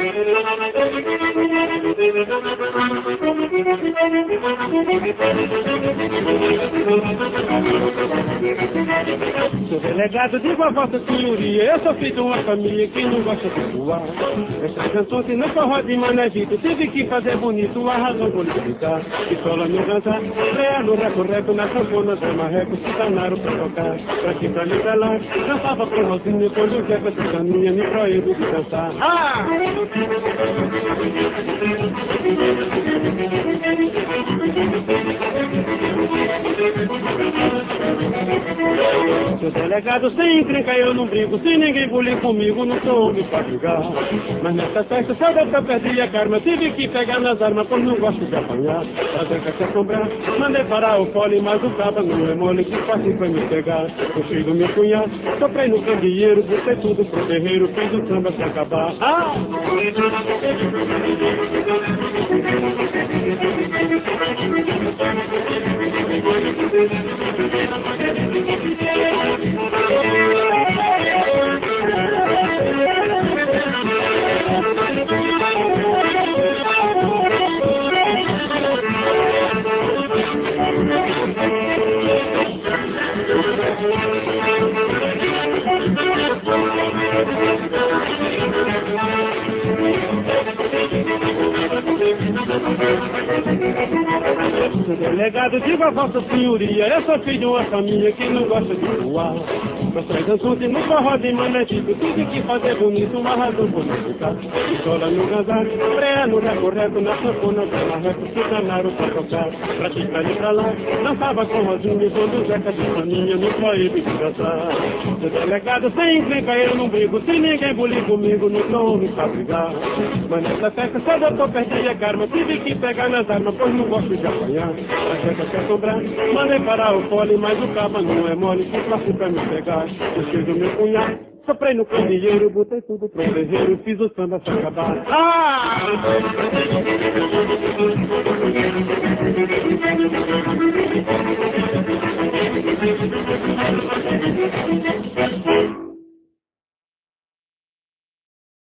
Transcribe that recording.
Sou delegado, digo a vossa senhoria, eu sou filho de uma família que não gosta de voar. Essa canção se não forró de manevito, tive que fazer bonito, a razão vou lhe explicar. Que sola no dançar, freia no recorreco, na sanfona do marreco, se danaram pra tocar. Pra que pra nivelar, dançava com Rosinha, quando o Zé com essa caninha me proíbe de dançar. Ah! Seu delegado, sem encrenca eu não brigo, se ninguém bulir comigo, não sou homem pra brigar. Mas nessa festa, se eu perdi a karma, tive que pegar nas armas, pois não gosto de apanhar. Fazer que se assombrar, mandei parar o fole, mas o caba não é mole, que fácil pra me pegar. Eu fiz do meu cunhado, soprei no candeeiro, botei tudo pro terreiro, fiz o samba se acabar. Ah! Delegado, digo a vossa senhoria, eu sou filho de uma família que não gosta de voar. Mas traz assunto no forró de manetico, tive que fazer bonito, uma razão por não ficar. Pistola no gazar, freia no recorreto, na sanfona do marreco, se danaram pra tocar. Pra que pra ir pra lá, dançava com Rosinha, quando o Zeca de Saninha me proíbe de dançar. Seu delegado, sem encrenca eu não brigo, se ninguém bulir comigo, não sou homem pra brigar. Mas nessa festa, se o doutor perdi a karma, tive que pegar nas armas, pois não gosto de apanhar. A Zeca quer sobrar, mandei parar o fole, mas o caba não é mole, que fácil pra me pegar. Eu fiz do meu cunhado, soprei no candeeiro, botei tudo pro terreiro, fiz o samba se acabar. Ah!